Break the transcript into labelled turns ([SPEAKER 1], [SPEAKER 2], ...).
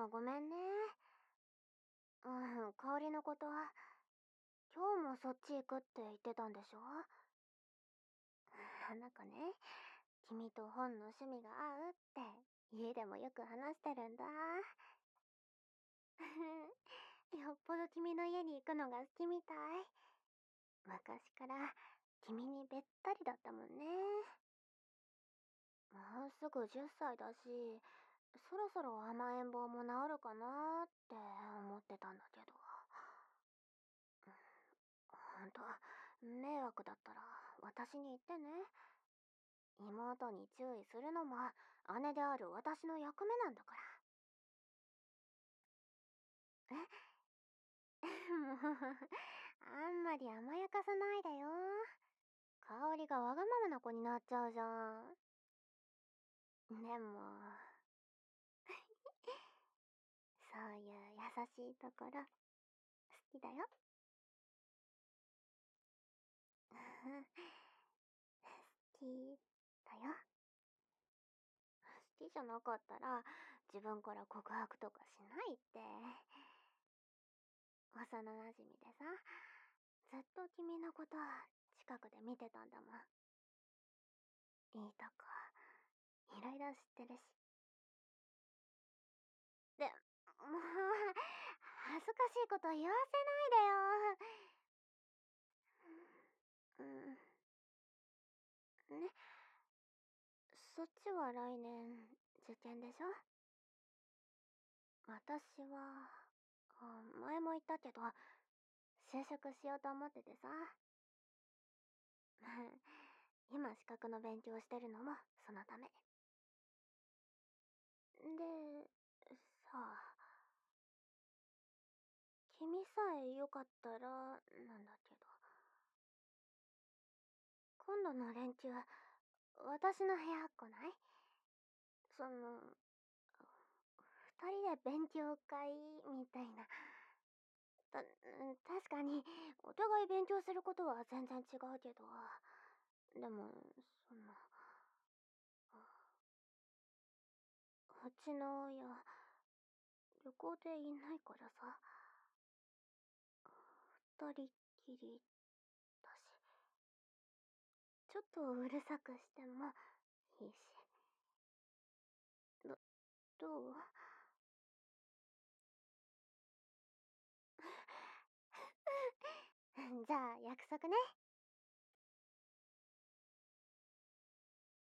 [SPEAKER 1] もごめんね。香りのことは、今日もそっち行くって言ってたんでしょ？なんかね、君と本の趣味が合うって家でもよく話してるんだ。よっぽど君の家に行くのが好きみたい。昔から君にべったりだったもんね。もうすぐ10歳だし、そろそろ甘えん坊も治るかなって思ってたんだけど。ほんと、迷惑だったら私に言ってね。妹に注意するのも姉である私の役目なんだから。もう、あんまり甘やかさないでよ。香りがわがままな子になっちゃうじゃん。でも、そういう優しいところ、好きだよ。好きだよ。好きじゃなかったら、自分から告白とかしないって。幼馴染でさ、ずっと君のこと近くで見てたんだもん。いいとこ、いろいろ知ってるし。で、もう、恥ずかしいこと言わせないでよ。うん。ね、そっちは来年、受験でしょ？私は、前も言ったけど、就職しようと思っててさ。今資格の勉強してるのもそのため。で、さあ、君さえよかったら、なんだけど。今度の連休、私の部屋来ない？その、二人で勉強会みたいな。確かに、お互い勉強することは全然違うけど。でも、その、うちの親、旅行でいないからさ、二人っきりだし、ちょっとうるさくしてもいいし。ど、どう？じゃあ約束ね。